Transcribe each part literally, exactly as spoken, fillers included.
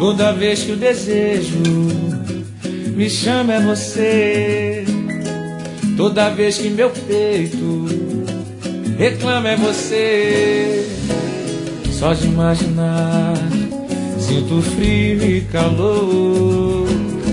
Toda vez que o desejo me chama é você. Toda vez que meu peito reclama é você. Só de imaginar sinto frio e calor.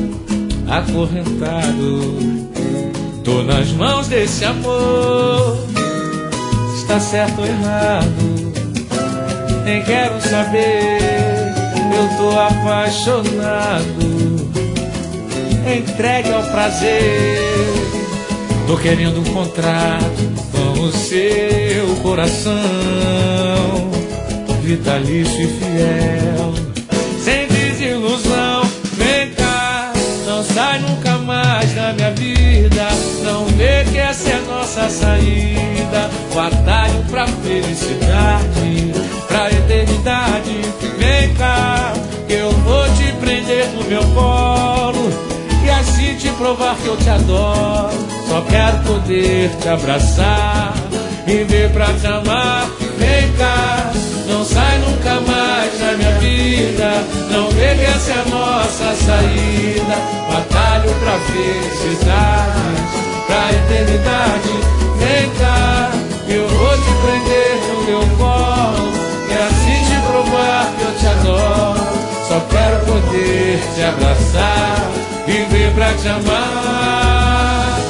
Acorrentado tô nas mãos desse amor. Está certo ou errado, nem quero saber. Eu tô apaixonado, entregue ao prazer. Tô querendo um contrato com o seu coração, vitalício e fiel, sem desilusão. Vem cá, não sai nunca mais da minha vida. Não vê que essa é nossa saída, o atalho pra felicidade, pra eternidade. Vem cá, que eu vou te prender no meu colo e assim te provar que eu te adoro. Só quero poder te abraçar, viver pra te amar. Vem cá, não sai nunca mais da minha vida. Não vê que essa é a nossa saída, batalho pra felicidade, pra eternidade. Vem cá, eu vou te prender no meu colo e assim te provar que eu te adoro. Só quero poder te abraçar, viver pra te amar.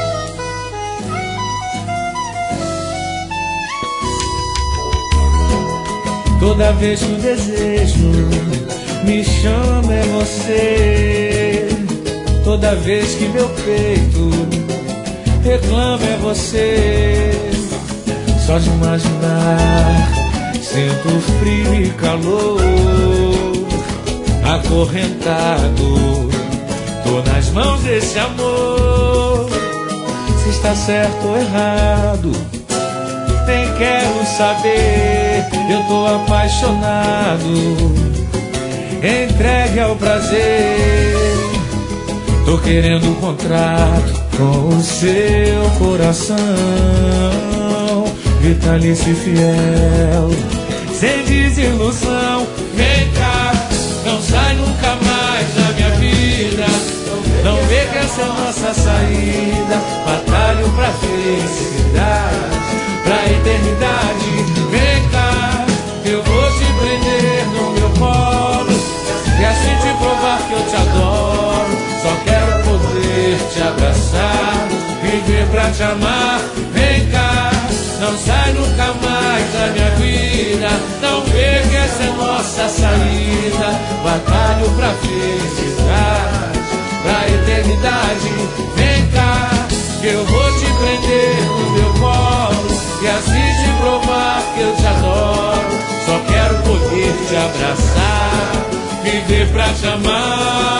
Toda vez que o desejo me chama é você. Toda vez que meu peito reclama é você. Só de imaginar sinto frio e calor. Acorrentado tô nas mãos desse amor. Se está certo ou errado, nem quero saber. Eu tô apaixonado, entregue ao prazer. Tô querendo um contrato com o seu coração, vitalício e fiel, sem desilusão. Vem cá, não sai nunca mais da minha vida. Não vê que essa é a nossa saída, batalho pra felicidade, pra eternidade. Vem cá, eu vou te prender no meu colo e assim te provar que eu te adoro. Só quero poder te abraçar, viver pra te amar. Vem cá, não sai nunca mais da minha vida. Não vê que essa é nossa saída, batalho pra felicidade, pra eternidade. Vem cá, que eu vou te prender no meu colo e assim te provar que eu te adoro. Só quero poder te abraçar, viver pra te amar.